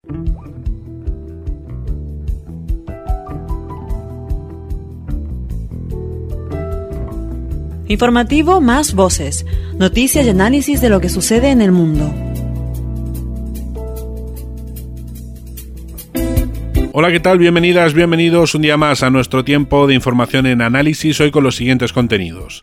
Informativo Más Voces. Noticias y análisis de lo que sucede en el mundo. Hola, ¿qué tal? Bienvenidas, bienvenidos un día más a nuestro tiempo de información en análisis, hoy con los siguientes contenidos.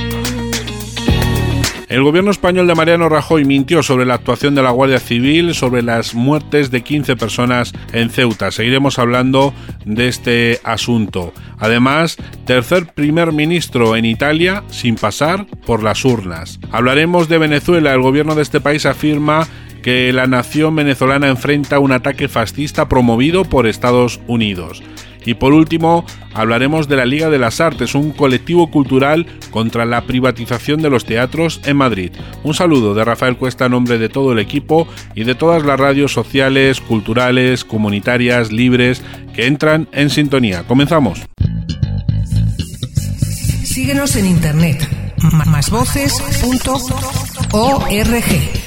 El gobierno español de Mariano Rajoy mintió sobre la actuación de la Guardia Civil sobre las muertes de 15 personas en Ceuta. Seguiremos hablando de este asunto. Además, tercer primer ministro en Italia sin pasar por las urnas. Hablaremos de Venezuela. El gobierno de este país afirma que la nación venezolana enfrenta un ataque fascista promovido por Estados Unidos. Y por último, hablaremos de la Liga de las Artes, un colectivo cultural contra la privatización de los teatros en Madrid. Un saludo de Rafael Cuesta a nombre de todo el equipo y de todas las radios sociales, culturales, comunitarias, libres, que entran en sintonía. Comenzamos. Síguenos en internet, másvoces.org.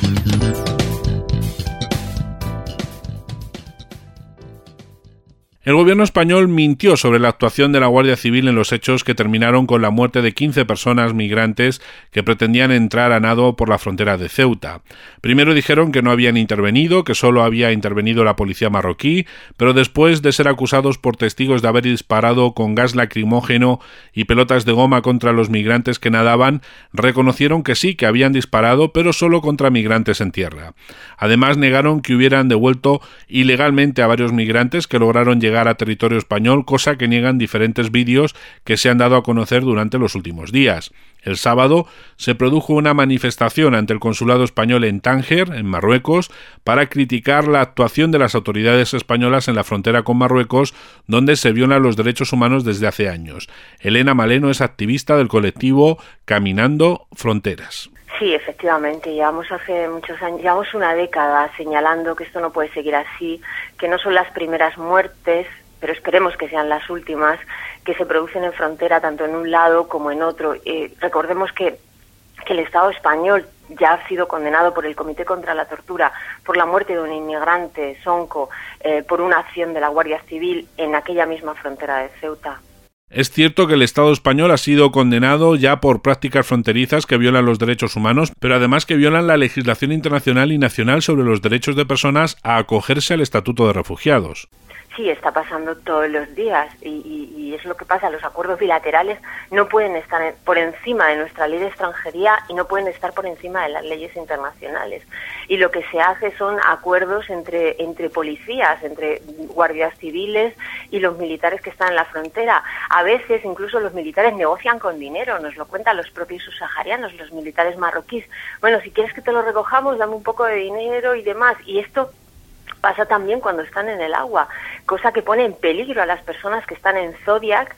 El gobierno español mintió sobre la actuación de la Guardia Civil en los hechos que terminaron con la muerte de 15 personas migrantes que pretendían entrar a nado por la frontera de Ceuta. Primero dijeron que no habían intervenido, que solo había intervenido la policía marroquí, pero después de ser acusados por testigos de haber disparado con gas lacrimógeno y pelotas de goma contra los migrantes que nadaban, reconocieron que sí, que habían disparado, pero solo contra migrantes en tierra. Además, negaron que hubieran devuelto ilegalmente a varios migrantes que lograron llegar a territorio español, cosa que niegan diferentes vídeos que se han dado a conocer durante los últimos días. El sábado se produjo una manifestación ante el consulado español en Tánger, en Marruecos, para criticar la actuación de las autoridades españolas en la frontera con Marruecos, donde se violan los derechos humanos desde hace años. Elena Maleno es activista del colectivo Caminando Fronteras. Sí, efectivamente, llevamos hace muchos años, llevamos una década señalando que esto no puede seguir así, que no son las primeras muertes, pero esperemos que sean las últimas, que se producen en frontera tanto en un lado como en otro. Recordemos que el Estado español ya ha sido condenado por el Comité contra la Tortura por la muerte de un inmigrante sonco por una acción de la Guardia Civil en aquella misma frontera de Ceuta. Es cierto que el Estado español ha sido condenado ya por prácticas fronterizas que violan los derechos humanos, pero además que violan la legislación internacional y nacional sobre los derechos de personas a acogerse al Estatuto de Refugiados. Sí, está pasando todos los días y es lo que pasa. Los acuerdos bilaterales no pueden estar por encima de nuestra ley de extranjería y no pueden estar por encima de las leyes internacionales. Y lo que se hace son acuerdos entre policías, entre guardias civiles y los militares que están en la frontera. A veces incluso los militares negocian con dinero, nos lo cuentan los propios subsaharianos, los militares marroquíes. Bueno, si quieres que te lo recojamos, dame un poco de dinero y demás. Y esto pasa también cuando están en el agua, cosa que pone en peligro a las personas que están en Zodiac,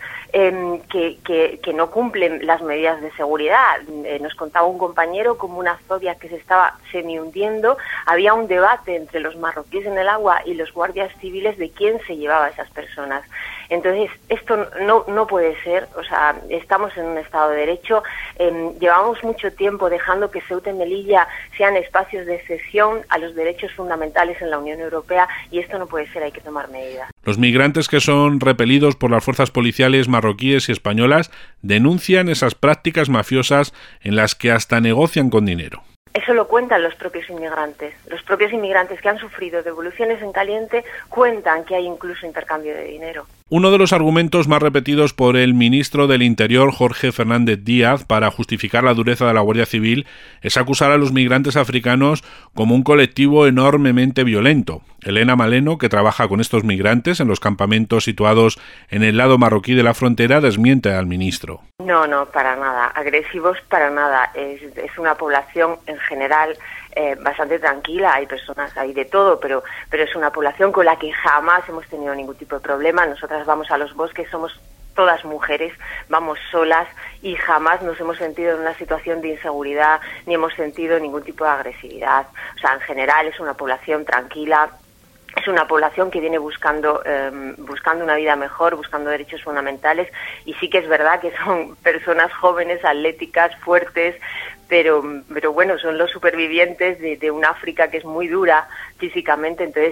que no cumplen las medidas de seguridad. Nos contaba un compañero como una Zodiac que se estaba semi-hundiendo, había un debate entre los marroquíes en el agua y los guardias civiles de quién se llevaba a esas personas. Entonces, esto no puede ser, o sea, estamos en un Estado de Derecho, llevamos mucho tiempo dejando que Ceuta y Melilla sean espacios de excepción a los derechos fundamentales en la Unión Europea y esto no puede ser, hay que tomar medidas. Los migrantes que son repelidos por las fuerzas policiales marroquíes y españolas denuncian esas prácticas mafiosas en las que hasta negocian con dinero. Eso lo cuentan los propios inmigrantes. Los propios inmigrantes que han sufrido devoluciones en caliente cuentan que hay incluso intercambio de dinero. Uno de los argumentos más repetidos por el ministro del Interior, Jorge Fernández Díaz, para justificar la dureza de la Guardia Civil es acusar a los migrantes africanos como un colectivo enormemente violento. Elena Maleno, que trabaja con estos migrantes en los campamentos situados en el lado marroquí de la frontera, desmiente al ministro. No, para nada. Agresivos para nada. Es una población en general bastante tranquila, hay personas, hay de todo, pero es una población con la que jamás hemos tenido ningún tipo de problema. Nosotras vamos a los bosques, somos todas mujeres, vamos solas y jamás nos hemos sentido en una situación de inseguridad ni hemos sentido ningún tipo de agresividad. O sea, en general es una población tranquila, es es una población que viene buscando una vida mejor, buscando derechos fundamentales, y sí que es verdad que son personas jóvenes, atléticas, fuertes, pero bueno, son los supervivientes de un África que es muy dura físicamente, entonces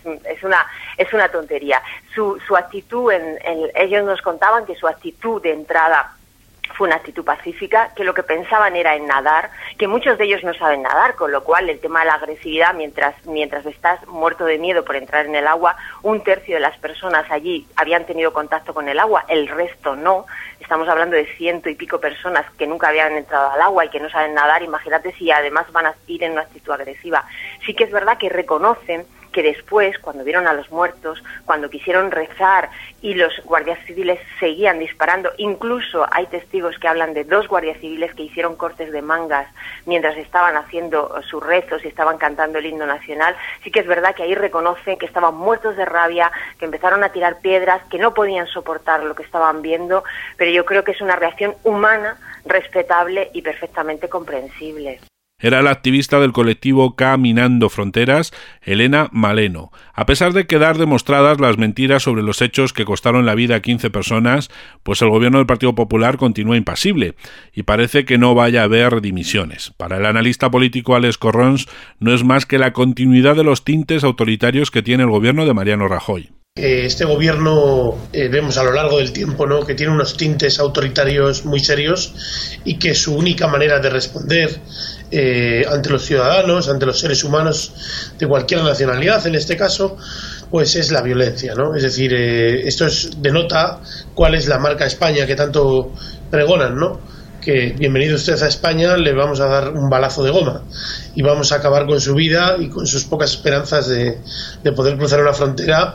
es una tontería. Su actitud, ellos nos contaban que su actitud de entrada fue una actitud pacífica, que lo que pensaban era en nadar, que muchos de ellos no saben nadar, con lo cual el tema de la agresividad, mientras estás muerto de miedo por entrar en el agua, 1/3 de las personas allí habían tenido contacto con el agua, el resto no. Estamos hablando de 100 y pico personas que nunca habían entrado al agua y que no saben nadar. Imagínate si además van a ir en una actitud agresiva. Sí que es verdad que reconocen que después, cuando vieron a los muertos, cuando quisieron rezar y los guardias civiles seguían disparando, incluso hay testigos que hablan de 2 guardias civiles que hicieron cortes de mangas mientras estaban haciendo sus rezos y estaban cantando el himno nacional. Sí que es verdad que ahí reconocen que estaban muertos de rabia, que empezaron a tirar piedras, que no podían soportar lo que estaban viendo, pero yo creo que es una reacción humana, respetable y perfectamente comprensible. Era la activista del colectivo Caminando Fronteras, Elena Maleno. A pesar de quedar demostradas las mentiras sobre los hechos que costaron la vida a 15 personas, pues el gobierno del Partido Popular continúa impasible y parece que no vaya a haber dimisiones. Para el analista político Alex Corrons, no es más que la continuidad de los tintes autoritarios que tiene el gobierno de Mariano Rajoy. Este gobierno vemos a lo largo del tiempo, ¿no?, que tiene unos tintes autoritarios muy serios y que su única manera de responder ante los ciudadanos, ante los seres humanos de cualquier nacionalidad, en este caso, pues es la violencia, ¿no? Es decir, esto denota cuál es la marca España que tanto pregonan, ¿no? Que bienvenido usted a España, le vamos a dar un balazo de goma y vamos a acabar con su vida y con sus pocas esperanzas de poder cruzar una frontera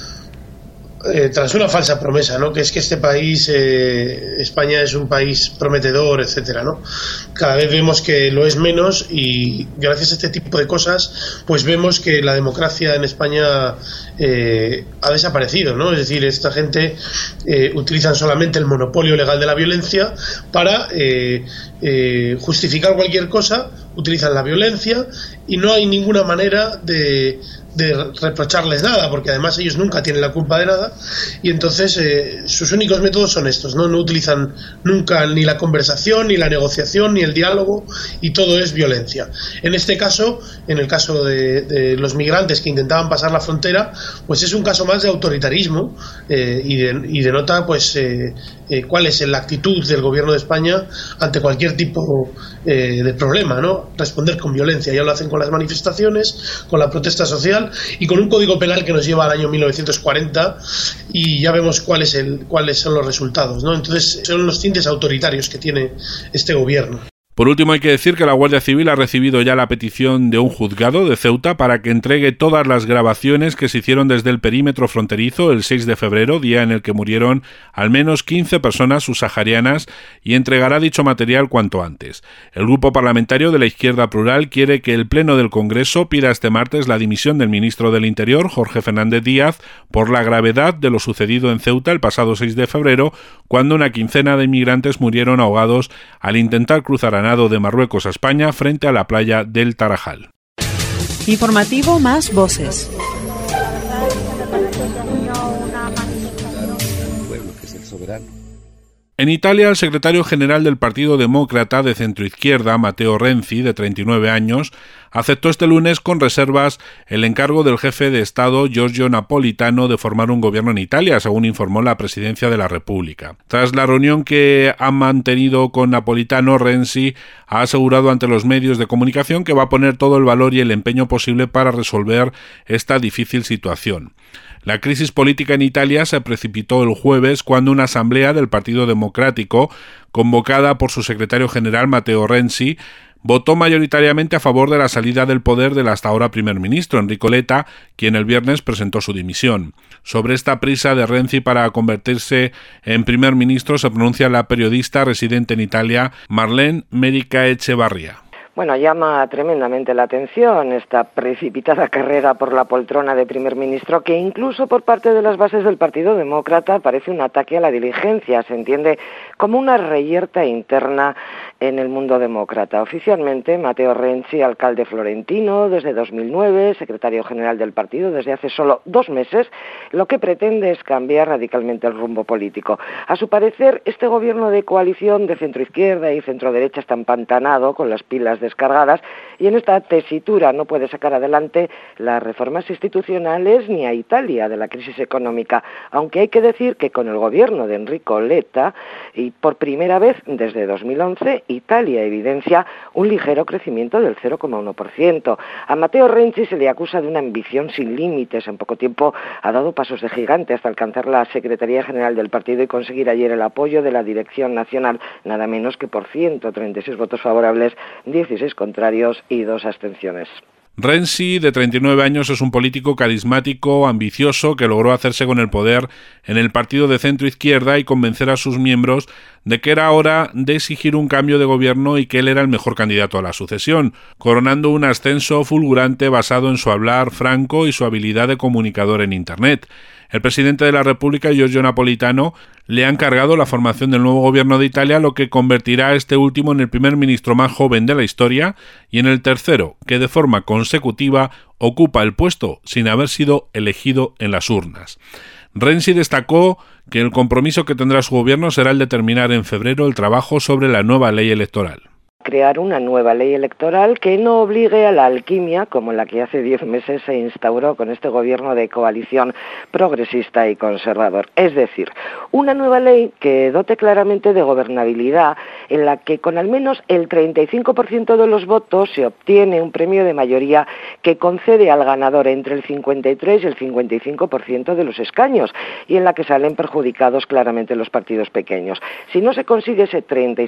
tras una falsa promesa, ¿no?, que es que este país, España, es un país prometedor, etcétera, ¿no? Cada vez vemos que lo es menos y gracias a este tipo de cosas pues vemos que la democracia en España ha desaparecido, ¿no? Es decir, esta gente utilizan solamente el monopolio legal de la violencia para justificar cualquier cosa, utilizan la violencia y no hay ninguna manera de reprocharles nada, porque además ellos nunca tienen la culpa de nada y entonces sus únicos métodos son estos, no utilizan nunca ni la conversación, ni la negociación, ni el diálogo, y todo es violencia. En este caso, en el caso de los migrantes que intentaban pasar la frontera, pues es un caso más de autoritarismo y denota pues cuál es la actitud del gobierno de España ante cualquier tipo de problema, ¿no? Responder con violencia. Ya lo hacen con las manifestaciones, con la protesta social y con un código penal que nos lleva al año 1940 y ya vemos cuáles son los resultados, ¿no? Entonces son los tintes autoritarios que tiene este gobierno. Por último, hay que decir que la Guardia Civil ha recibido ya la petición de un juzgado de Ceuta para que entregue todas las grabaciones que se hicieron desde el perímetro fronterizo el 6 de febrero, día en el que murieron al menos 15 personas subsaharianas, y entregará dicho material cuanto antes. El grupo parlamentario de la Izquierda Plural quiere que el Pleno del Congreso pida este martes la dimisión del ministro del Interior, Jorge Fernández Díaz, por la gravedad de lo sucedido en Ceuta el pasado 6 de febrero, cuando una quincena de inmigrantes murieron ahogados al intentar cruzar a nado de Marruecos a España frente a la playa del Tarajal. Informativo Más Voces. En Italia, el secretario general del Partido Demócrata de centroizquierda, Matteo Renzi, de 39 años, aceptó este lunes con reservas el encargo del jefe de Estado, Giorgio Napolitano, de formar un gobierno en Italia, según informó la Presidencia de la República. Tras la reunión que ha mantenido con Napolitano, Renzi ha asegurado ante los medios de comunicación que va a poner todo el valor y el empeño posible para resolver esta difícil situación. La crisis política en Italia se precipitó el jueves cuando una asamblea del Partido Democrático, convocada por su secretario general Matteo Renzi, votó mayoritariamente a favor de la salida del poder del hasta ahora primer ministro, Enrico Letta, quien el viernes presentó su dimisión. Sobre esta prisa de Renzi para convertirse en primer ministro se pronuncia la periodista residente en Italia, Marlene Merica Echevarría. Bueno, llama tremendamente la atención esta precipitada carrera por la poltrona de primer ministro, que incluso por parte de las bases del Partido Demócrata parece un ataque a la diligencia. Se entiende como una reyerta interna en el mundo demócrata. Oficialmente, Matteo Renzi, alcalde florentino desde 2009, secretario general del partido desde hace solo 2 meses, lo que pretende es cambiar radicalmente el rumbo político. A su parecer, este gobierno de coalición de centroizquierda y centroderecha está empantanado, con las pilas descargadas, y en esta tesitura no puede sacar adelante las reformas institucionales ni a Italia de la crisis económica, aunque hay que decir que con el gobierno de Enrico Letta, y por primera vez desde 2011, Italia evidencia un ligero crecimiento del 0,1%. A Matteo Renzi se le acusa de una ambición sin límites. En poco tiempo ha dado pasos de gigante hasta alcanzar la Secretaría General del partido y conseguir ayer el apoyo de la Dirección Nacional, nada menos que por 136 votos favorables, 16 contrarios y 2 abstenciones. Renzi, de 39 años, es un político carismático, ambicioso, que logró hacerse con el poder en el partido de centro-izquierda y convencer a sus miembros de que era hora de exigir un cambio de gobierno y que él era el mejor candidato a la sucesión, coronando un ascenso fulgurante basado en su hablar franco y su habilidad de comunicador en Internet. El presidente de la República, Giorgio Napolitano, le ha encargado la formación del nuevo gobierno de Italia, lo que convertirá a este último en el primer ministro más joven de la historia y en el tercero que de forma consecutiva ocupa el puesto sin haber sido elegido en las urnas. Renzi destacó que el compromiso que tendrá su gobierno será el de terminar en febrero el trabajo sobre la nueva ley electoral. Crear una nueva ley electoral que no obligue a la alquimia, como la que hace 10 meses se instauró con este gobierno de coalición progresista y conservador. Es decir, una nueva ley que dote claramente de gobernabilidad, en la que con al menos el 35% de los votos se obtiene un premio de mayoría que concede al ganador entre el 53 y el 55% de los escaños, y en la que salen perjudicados claramente los partidos pequeños. Si no se consigue ese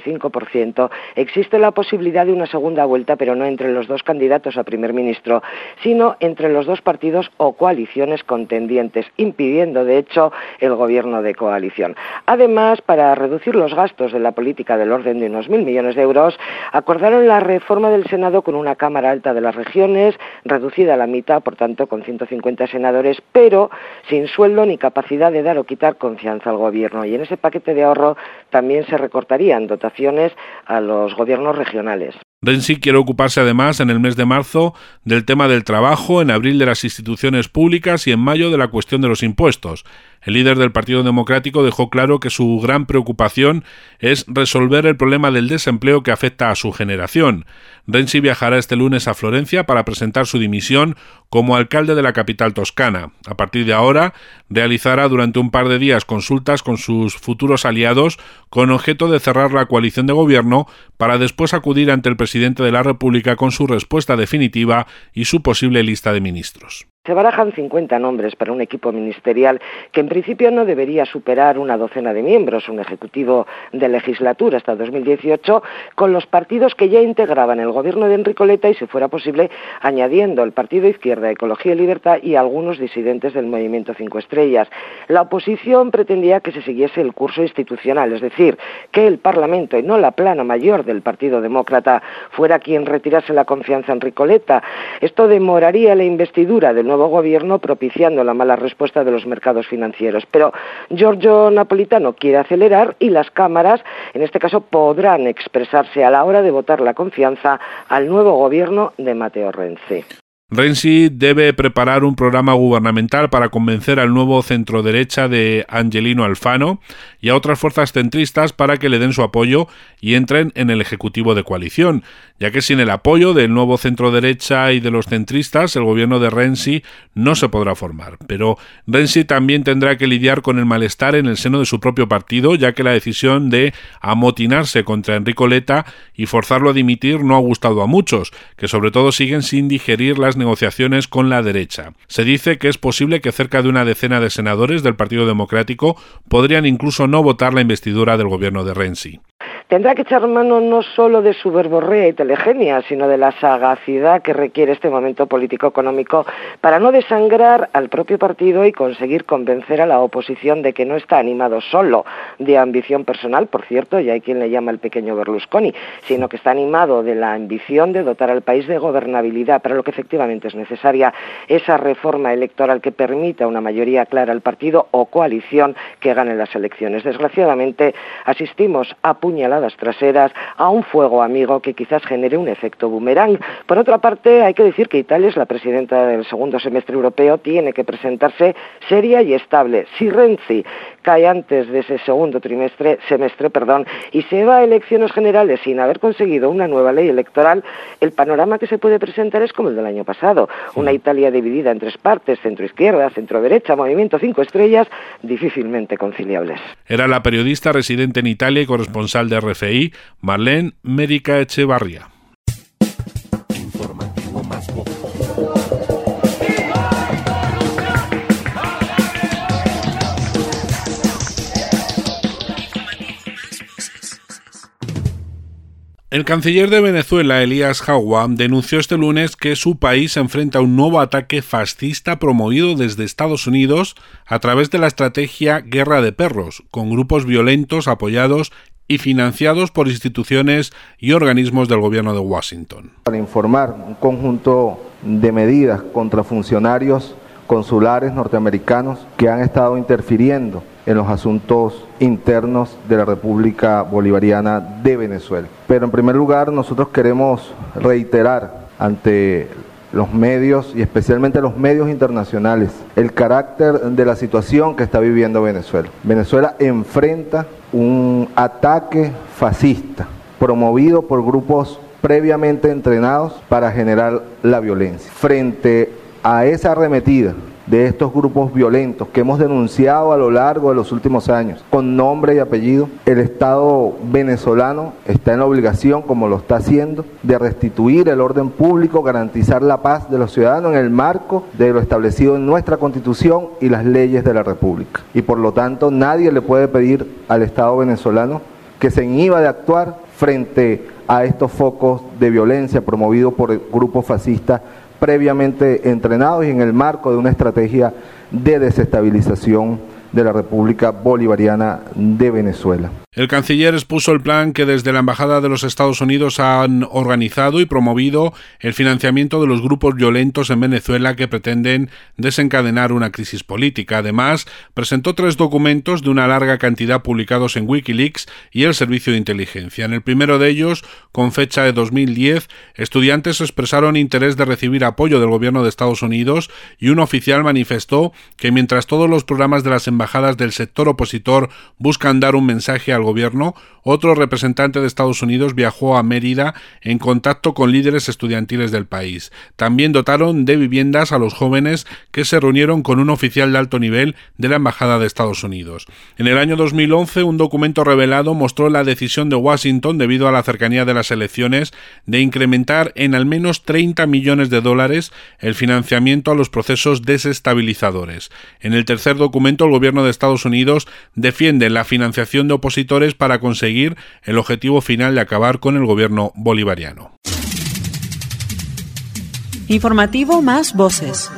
35%, existe la posibilidad de una segunda vuelta, pero no entre los 2 candidatos a primer ministro, sino entre los 2 partidos o coaliciones contendientes, impidiendo de hecho el gobierno de coalición. Además, para reducir los gastos de la política del orden de unos 1.000 millones de euros, acordaron la reforma del Senado con una Cámara Alta de las regiones, reducida a la mitad, por tanto con 150 senadores, pero sin sueldo ni capacidad de dar o quitar confianza al gobierno. Y en ese paquete de ahorro también se recortarían dotaciones a los gobiernos regionales. Renzi quiere ocuparse además en el mes de marzo del tema del trabajo, en abril de las instituciones públicas y en mayo de la cuestión de los impuestos. El líder del Partido Democrático dejó claro que su gran preocupación es resolver el problema del desempleo que afecta a su generación. Renzi viajará este lunes a Florencia para presentar su dimisión como alcalde de la capital toscana. A partir de ahora, realizará durante un par de días consultas con sus futuros aliados con objeto de cerrar la coalición de gobierno para después acudir ante el presidente de la República con su respuesta definitiva y su posible lista de ministros. Se barajan 50 nombres para un equipo ministerial que en principio no debería superar una docena de miembros, un ejecutivo de legislatura hasta 2018, con los partidos que ya integraban el gobierno de Enrico Letta y, si fuera posible, añadiendo el Partido Izquierda, Ecología y Libertad y algunos disidentes del Movimiento 5 Estrellas. La oposición pretendía que se siguiese el curso institucional, es decir, que el Parlamento y no la plana mayor del Partido Demócrata fuera quien retirase la confianza a Enrico Letta. Esto demoraría la investidura del nuevo gobierno, propiciando la mala respuesta de los mercados financieros. Pero Giorgio Napolitano quiere acelerar y las cámaras, en este caso, podrán expresarse a la hora de votar la confianza al nuevo gobierno de Matteo Renzi. Renzi debe preparar un programa gubernamental para convencer al nuevo centroderecha de Angelino Alfano y a otras fuerzas centristas para que le den su apoyo y entren en el ejecutivo de coalición, ya que sin el apoyo del nuevo centroderecha y de los centristas, el gobierno de Renzi no se podrá formar. Pero Renzi también tendrá que lidiar con el malestar en el seno de su propio partido, ya que la decisión de amotinarse contra Enrico Letta y forzarlo a dimitir no ha gustado a muchos, que sobre todo siguen sin digerir las las negociaciones con la derecha. Se dice que es posible que cerca de una decena de senadores del Partido Democrático podrían incluso no votar la investidura del gobierno de Renzi. Tendrá que echar mano no solo de su verborrea y telegenia, sino de la sagacidad que requiere este momento político-económico para no desangrar al propio partido y conseguir convencer a la oposición de que no está animado solo de ambición personal, por cierto, y hay quien le llama el pequeño Berlusconi, sino que está animado de la ambición de dotar al país de gobernabilidad, para lo que efectivamente es necesaria esa reforma electoral que permita una mayoría clara al partido o coalición que gane las elecciones. Desgraciadamente, asistimos a puñaladas traseras, a un fuego amigo que quizás genere un efecto boomerang. Por otra parte, hay que decir que Italia es la presidenta del segundo semestre europeo, tiene que presentarse seria y estable. Si Renzi cae antes de ese segundo semestre, y se va a elecciones generales sin haber conseguido una nueva ley electoral, el panorama que se puede presentar es como el del año pasado. Una Italia dividida en tres partes, centro-izquierda, centro-derecha, movimiento 5 estrellas, difícilmente conciliables. Era la periodista residente en Italia y corresponsal de RFI, Marlene Mérica Echevarría. Informativo más voces. El canciller de Venezuela, Elías Jagua, denunció este lunes que su país se enfrenta a un nuevo ataque fascista promovido desde Estados Unidos a través de la estrategia Guerra de Perros, con grupos violentos apoyados y financiados por instituciones y organismos del gobierno de Washington. Para informar un conjunto de medidas contra funcionarios consulares norteamericanos que han estado interfiriendo en los asuntos internos de la República Bolivariana de Venezuela. Pero en primer lugar, nosotros queremos reiterar ante los medios y especialmente los medios internacionales el carácter de la situación que está viviendo Venezuela. Venezuela enfrenta un ataque fascista promovido por grupos previamente entrenados para generar la violencia. Frente a esa arremetida de estos grupos violentos que hemos denunciado a lo largo de los últimos años, con nombre y apellido, el Estado venezolano está en la obligación, como lo está haciendo, de restituir el orden público, garantizar la paz de los ciudadanos en el marco de lo establecido en nuestra Constitución y las leyes de la República. Y por lo tanto, nadie le puede pedir al Estado venezolano que se inhiba de actuar frente a estos focos de violencia promovidos por grupos fascistas previamente entrenados y en el marco de una estrategia de desestabilización de la República Bolivariana de Venezuela. El canciller expuso el plan que desde la Embajada de los Estados Unidos han organizado y promovido el financiamiento de los grupos violentos en Venezuela que pretenden desencadenar una crisis política. Además, presentó 3 documentos de una larga cantidad publicados en Wikileaks y el Servicio de Inteligencia. En el primero de ellos, con fecha de 2010, estudiantes expresaron interés de recibir apoyo del gobierno de Estados Unidos y un oficial manifestó que mientras todos los programas de las embajadas del sector opositor buscan dar un mensaje al gobierno, otro representante de Estados Unidos viajó a Mérida en contacto con líderes estudiantiles del país. También dotaron de viviendas a los jóvenes que se reunieron con un oficial de alto nivel de la Embajada de Estados Unidos. En el año 2011, un documento revelado mostró la decisión de Washington, debido a la cercanía de las elecciones, de incrementar en al menos $30 millones el financiamiento a los procesos desestabilizadores. En el tercer documento, el gobierno de Estados Unidos defiende la financiación de opositores para conseguir el objetivo final de acabar con el gobierno bolivariano. Informativo más voces.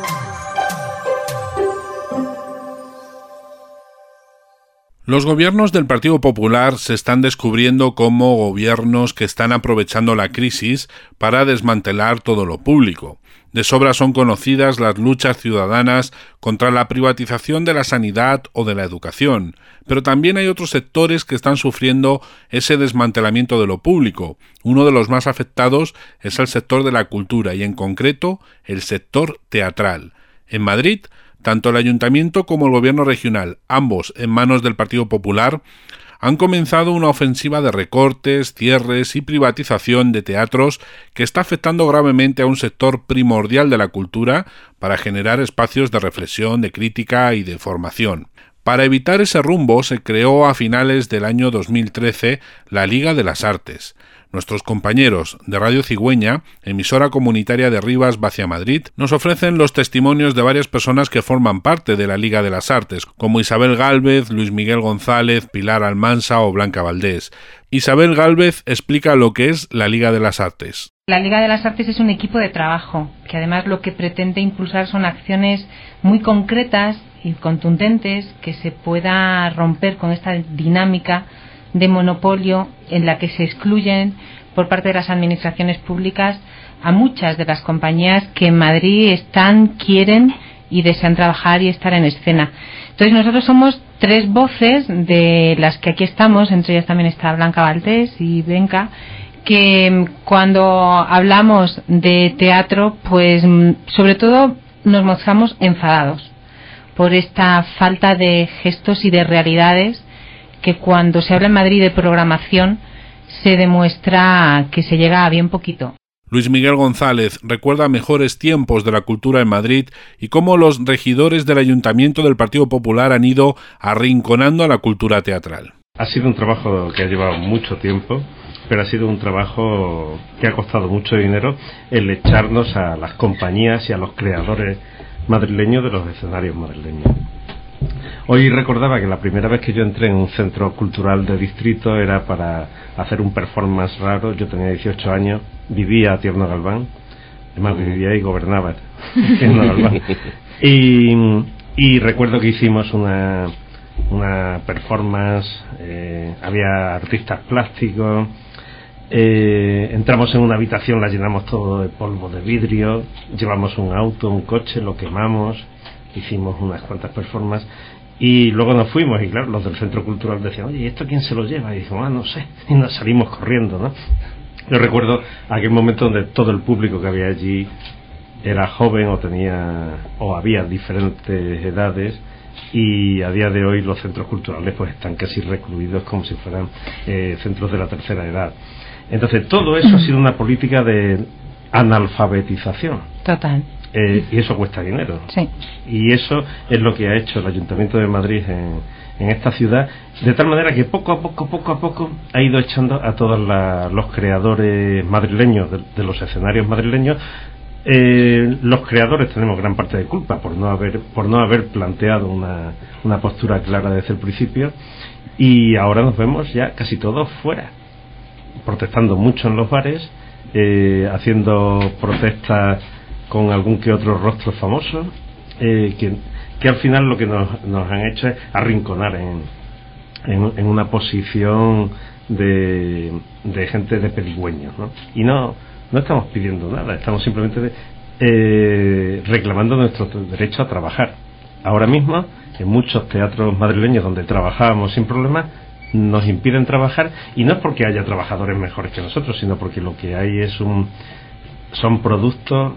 Los gobiernos del Partido Popular se están descubriendo como gobiernos que están aprovechando la crisis para desmantelar todo lo público. De sobra son conocidas las luchas ciudadanas contra la privatización de la sanidad o de la educación, pero también hay otros sectores que están sufriendo ese desmantelamiento de lo público. Uno de los más afectados es el sector de la cultura y, en concreto, el sector teatral. En Madrid, tanto el Ayuntamiento como el Gobierno regional, ambos en manos del Partido Popular, han comenzado una ofensiva de recortes, cierres y privatización de teatros que está afectando gravemente a un sector primordial de la cultura para generar espacios de reflexión, de crítica y de formación. Para evitar ese rumbo se creó a finales del año 2013 la Liga de las Artes. Nuestros compañeros de Radio Cigüeña, emisora comunitaria de Rivas Vacia Madrid, nos ofrecen los testimonios de varias personas que forman parte de la Liga de las Artes, como Isabel Gálvez, Luis Miguel González, Pilar Almansa o Blanca Valdés. Isabel Gálvez explica lo que es la Liga de las Artes. La Liga de las Artes es un equipo de trabajo que además lo que pretende impulsar son acciones muy concretas y contundentes que se pueda romper con esta dinámica de monopolio en la que se excluyen por parte de las administraciones públicas a muchas de las compañías que en Madrid quieren y desean trabajar y estar en escena. Entonces nosotros somos 3 voces de las que aquí estamos, entre ellas también está Blanca Valdés y Benca, que cuando hablamos de teatro, pues sobre todo nos mostramos enfadados por esta falta de gestos y de realidades que cuando se habla en Madrid de programación se demuestra que se llega a bien poquito. Luis Miguel González recuerda mejores tiempos de la cultura en Madrid y cómo los regidores del Ayuntamiento del Partido Popular han ido arrinconando a la cultura teatral. Ha sido un trabajo que ha llevado mucho tiempo, pero ha sido un trabajo que ha costado mucho dinero el echarnos a las compañías y a los creadores madrileños de los escenarios madrileños. Hoy recordaba que la primera vez que yo entré en un centro cultural de distrito era para hacer un performance raro. Yo tenía 18 años, vivía a Tierno Galván, además vivía y gobernaba Tierno Galván. Y recuerdo que hicimos una performance, había artistas plásticos, entramos en una habitación, la llenamos todo de polvo de vidrio, llevamos un auto, un coche, lo quemamos, hicimos unas cuantas performances y luego nos fuimos y claro, los del centro cultural decían, oye, ¿y esto quién se lo lleva? Y dijimos, no sé, y nos salimos corriendo, ¿no? Yo recuerdo aquel momento donde todo el público que había allí era joven o había diferentes edades, y a día de hoy los centros culturales pues están casi recluidos como si fueran centros de la tercera edad. Entonces todo eso ha sido una política de analfabetización. Total. Y eso cuesta dinero. Sí. Y eso es lo que ha hecho el Ayuntamiento de Madrid en esta ciudad, de tal manera que poco a poco ha ido echando a todos los creadores madrileños de los escenarios madrileños. Los creadores tenemos gran parte de culpa por no haber planteado una postura clara desde el principio, y ahora nos vemos ya casi todos fuera, protestando mucho en los bares, haciendo protestas con algún que otro rostro famoso, que al final lo que nos han hecho es arrinconar en una posición de gente de pedigüeños, ¿no? Y no estamos pidiendo nada, estamos simplemente reclamando nuestro derecho a trabajar. Ahora mismo, en muchos teatros madrileños donde trabajábamos sin problemas, nos impiden trabajar, y no es porque haya trabajadores mejores que nosotros, sino porque lo que hay son productos,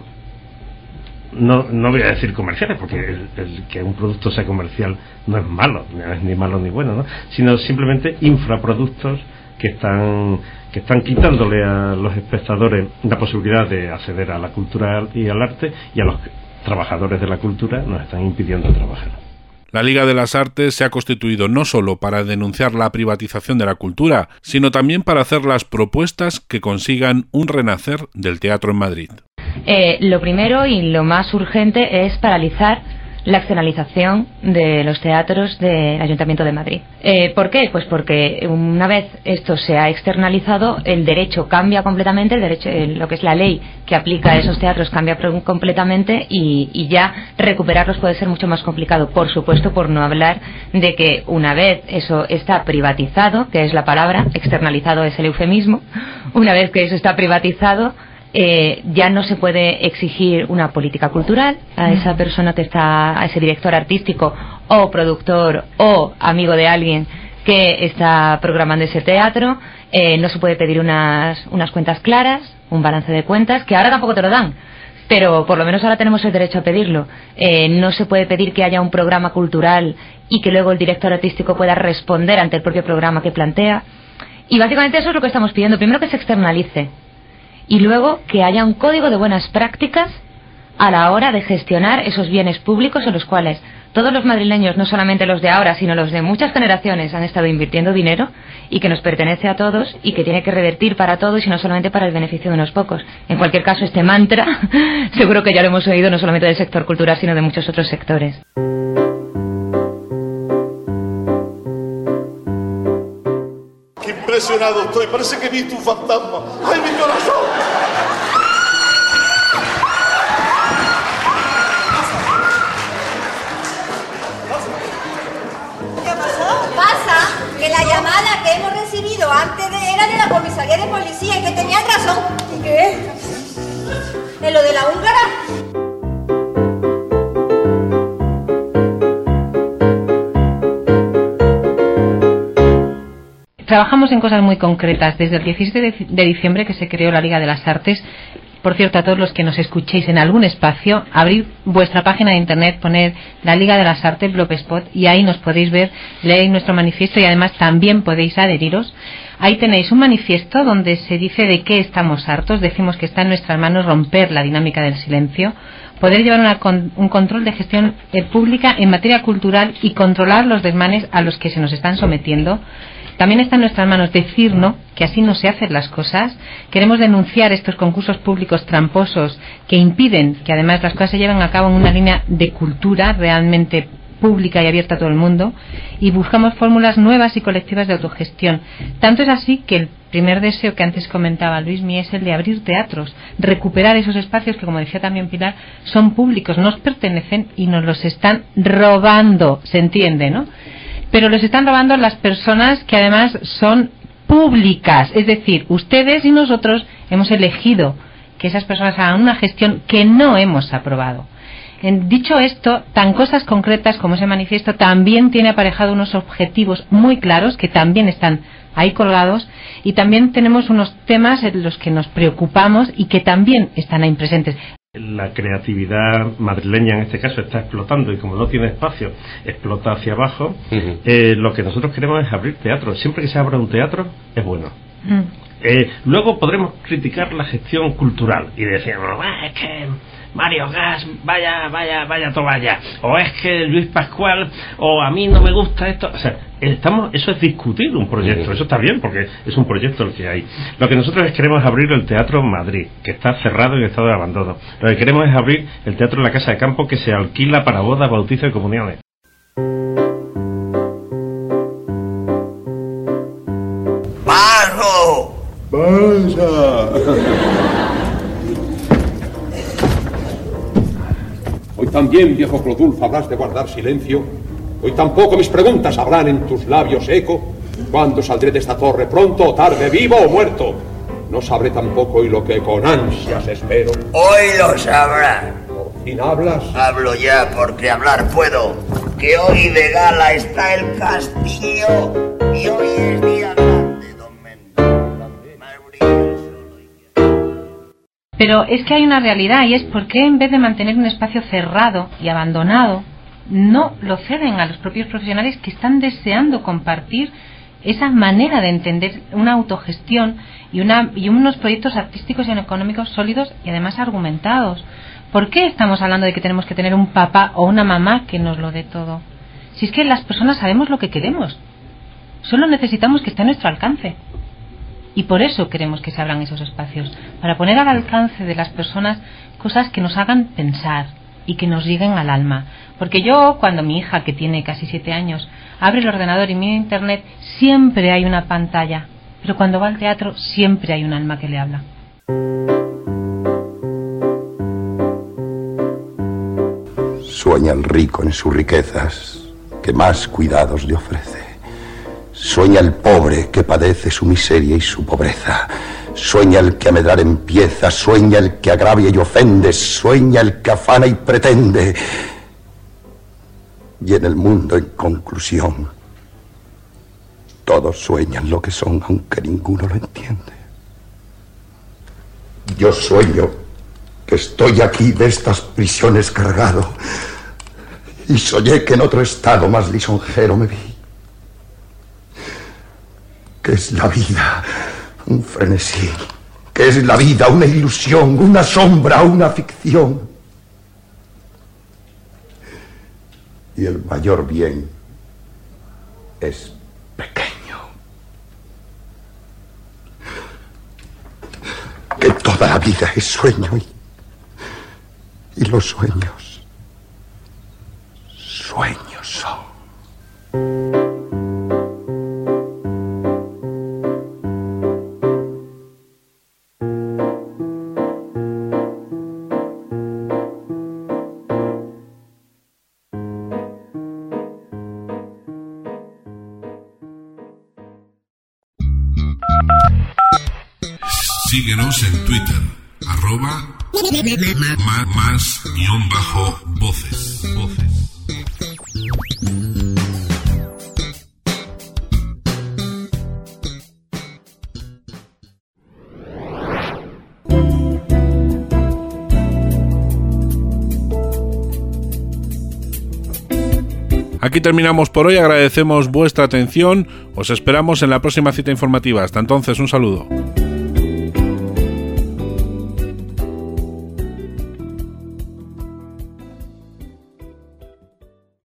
no voy a decir comerciales, porque el que un producto sea comercial no es malo, no es ni malo ni bueno, ¿no? Sino simplemente infraproductos que están quitándole a los espectadores la posibilidad de acceder a la cultura y al arte, y a los trabajadores de la cultura nos están impidiendo trabajar. La Liga de las Artes se ha constituido no solo para denunciar la privatización de la cultura, sino también para hacer las propuestas que consigan un renacer del teatro en Madrid. Lo primero y lo más urgente es paralizar la externalización de los teatros del Ayuntamiento de Madrid. ¿Por qué? Pues porque una vez esto se ha externalizado, el derecho cambia completamente, lo que es la ley que aplica a esos teatros cambia completamente, y ya recuperarlos puede ser mucho más complicado. Por supuesto, por no hablar de que una vez eso está privatizado, que es la palabra, externalizado es el eufemismo, una vez que eso está privatizado, ya no se puede exigir una política cultural a esa persona que está, a ese director artístico o productor o amigo de alguien que está programando ese teatro. No se puede pedir unas cuentas claras, un balance de cuentas, que ahora tampoco te lo dan, pero por lo menos ahora tenemos el derecho a pedirlo. No se puede pedir que haya un programa cultural y que luego el director artístico pueda responder ante el propio programa que plantea. Y básicamente eso es lo que estamos pidiendo. Primero, que se externalice, y luego que haya un código de buenas prácticas a la hora de gestionar esos bienes públicos en los cuales todos los madrileños, no solamente los de ahora, sino los de muchas generaciones, han estado invirtiendo dinero y que nos pertenece a todos y que tiene que revertir para todos y no solamente para el beneficio de unos pocos. En cualquier caso, este mantra seguro que ya lo hemos oído no solamente del sector cultural, sino de muchos otros sectores. ¡Qué impresionado estoy! Parece que he visto un fantasma. ¡Ay, mi corazón! Que la llamada que hemos recibido antes era de la comisaría de policía y que tenían razón. ¿Y qué? ¿En lo de la húngara? Trabajamos en cosas muy concretas. Desde el 17 de diciembre que se creó la Liga de las Artes. Por cierto, a todos los que nos escuchéis en algún espacio, abrid vuestra página de internet, poned la Liga de las Artes Blogspot y ahí nos podéis ver, leéis nuestro manifiesto y además también podéis adheriros. Ahí tenéis un manifiesto donde se dice de qué estamos hartos. Decimos que está en nuestras manos romper la dinámica del silencio, poder llevar un control de gestión pública en materia cultural y controlar los desmanes a los que se nos están sometiendo. También está en nuestras manos decir no, que así no se hacen las cosas. Queremos denunciar estos concursos públicos tramposos que impiden que además las cosas se lleven a cabo en una línea de cultura realmente pública y abierta a todo el mundo, y buscamos fórmulas nuevas y colectivas de autogestión. Tanto es así que el primer deseo que antes comentaba Luismi es el de abrir teatros, recuperar esos espacios que, como decía también Pilar, son públicos, nos pertenecen y nos los están robando, se entiende, ¿no? Pero los están robando las personas que además son públicas, es decir, ustedes y nosotros hemos elegido que esas personas hagan una gestión que no hemos aprobado. Dicho esto, tan cosas concretas como ese manifiesto también tiene aparejado unos objetivos muy claros que también están ahí colgados, y también tenemos unos temas en los que nos preocupamos y que también están ahí presentes. La creatividad madrileña en este caso está explotando y como no tiene espacio, explota hacia abajo. Lo que nosotros queremos es abrir teatro. Siempre que se abra un teatro es bueno. Luego podremos criticar la gestión cultural y decirnos, es que Mario Gas, vaya toalla, o es que Luis Pascual, o a mí no me gusta esto. O sea, eso es discutir un proyecto. Eso está bien porque es un proyecto el que hay. Lo que nosotros queremos es abrir el Teatro Madrid, que está cerrado y en estado de abandono. Lo que queremos es abrir el Teatro de la Casa de Campo, que se alquila para bodas, bautizos y comuniones. ¡Bajo! Hoy también, viejo Clodulfo, habrás de guardar silencio. Hoy tampoco mis preguntas habrán en tus labios eco. ¿Cuándo saldré de esta torre? ¿Pronto o tarde? ¿Vivo o muerto? No sabré tampoco hoy lo que con ansias espero. Hoy lo sabrás. ¿Por fin hablas? Hablo ya porque hablar puedo. Que hoy de gala está el castillo y hoy es día grande, don Mendoza. Pero es que hay una realidad, y es por qué en vez de mantener un espacio cerrado y abandonado, no lo ceden a los propios profesionales que están deseando compartir esa manera de entender una autogestión y unos proyectos artísticos y económicos sólidos y además argumentados. ¿Por qué estamos hablando de que tenemos que tener un papá o una mamá que nos lo dé todo? Si es que las personas sabemos lo que queremos, solo necesitamos que esté a nuestro alcance. Y por eso queremos que se abran esos espacios, para poner al alcance de las personas cosas que nos hagan pensar y que nos lleguen al alma. Porque yo, cuando mi hija, que tiene casi 7 años, abre el ordenador y mira internet, siempre hay una pantalla, pero cuando va al teatro siempre hay un alma que le habla. Sueña el rico en sus riquezas, que más cuidados le ofrece. Sueña el pobre que padece su miseria y su pobreza. Sueña el que a medrar empieza, sueña el que agravia y ofende, sueña el que afana y pretende. Y en el mundo, en conclusión, todos sueñan lo que son, aunque ninguno lo entiende. Yo sueño que estoy aquí de estas prisiones cargado, y soñé que en otro estado más lisonjero me vi. ¿Qué es la vida? Un frenesí. ¿Qué es la vida? Una ilusión, una sombra, una ficción. y el mayor bien es pequeño. Que toda la vida es sueño y los sueños son. Síguenos en Twitter, @más_voces. Aquí terminamos por hoy, agradecemos vuestra atención, os esperamos en la próxima cita informativa. Hasta entonces, un saludo.